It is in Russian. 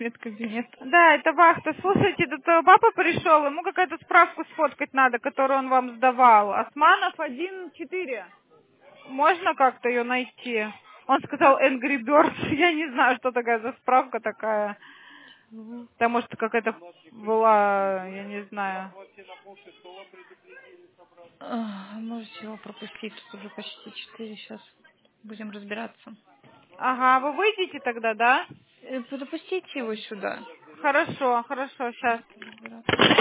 медкабинет. Да, это вахта. Слушайте, тут папа пришел, ему какая-то справку сфоткать надо, которую он вам сдавал. Османов 1-4. Можно как-то ее найти? Он сказал Angry Birds. Я не знаю, что такая за справка такая. Потому что какая-то была, я не знаю. Можете его пропустить, тут уже почти 4, сейчас будем разбираться. Ага, вы выйдете тогда, да? Пропустите его сюда. Хорошо, хорошо, сейчас. Разбираться.